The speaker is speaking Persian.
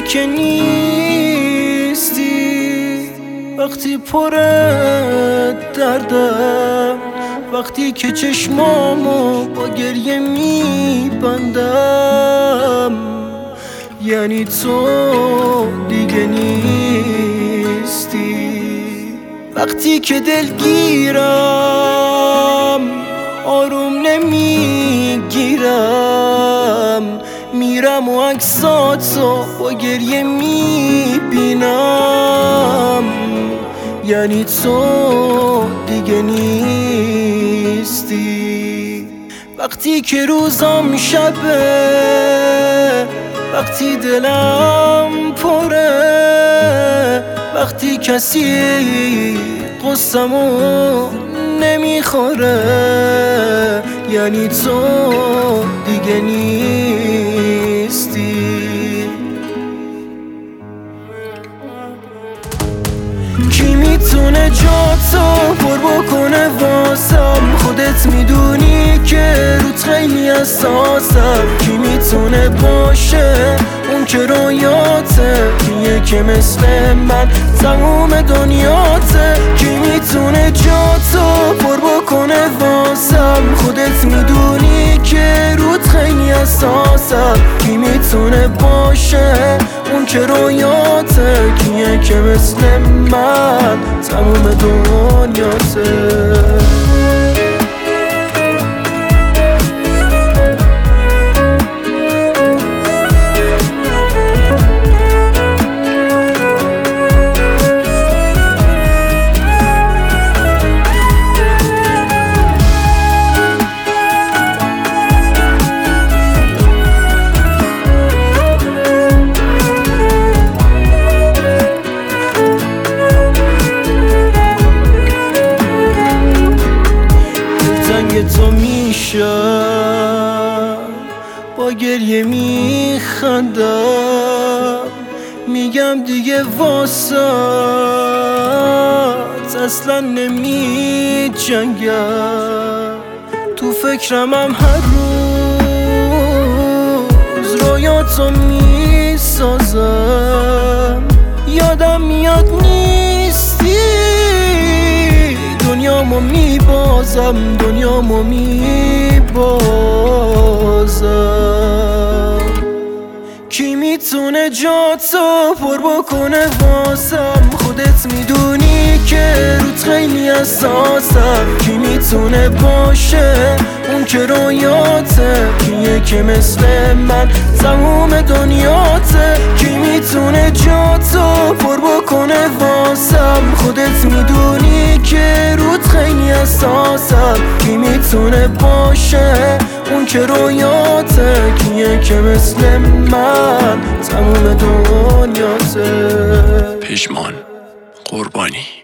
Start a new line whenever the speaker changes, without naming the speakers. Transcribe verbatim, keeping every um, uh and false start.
که نیستی، وقتی پر دردم، وقتی که چشمامو با گریه میبندم، یعنی تو دیگه نیستی. وقتی که دلگیرم آروم نمیگیرم، میرم و عکساتو با گریه میبینم، یعنی تو دیگه نیستی. وقتی که روزم شبه، وقتی دلم پره، وقتی کسی قصه‌مو نمیخوره، یعنی تو دیگه نیستی. کی میتونه جاتو پر بکنه واسم؟ خودت میدونی که روت خیلی حساسم. کی میتونه باشه اون که رویاته، کیه که مثل من تموم دنیاته؟ کی میتونه جاتو پر بکنه واسم؟ خودت میدونی که روت خیلی حساسم. کی میتونه باشه اون که رویاته، کیه که مثل من تموم دنیاته؟ تو میشم با گریه میخندم، میگم دیگه واسط اصلا نمی جنگم. تو فکرمم هر روز رویاتو میسازم، یادم میاد نیستی، دنیامو میبازم، دنیامو میبازم. کی میتونه جاتو پر بکنه واسم؟ خودت میدونی که روت خیلی حساسم. کی میتونه باشه اون که رویاته، کیه که مثل من تموم دنیاته؟ کی میتونه جاتو پر بکنه واسم؟ خودت میدونی که روت خیلی حساسم. کی میتونه باشه اون که رویاته، کیه که مثل من تموم دنیاته؟
پژمان قربانی.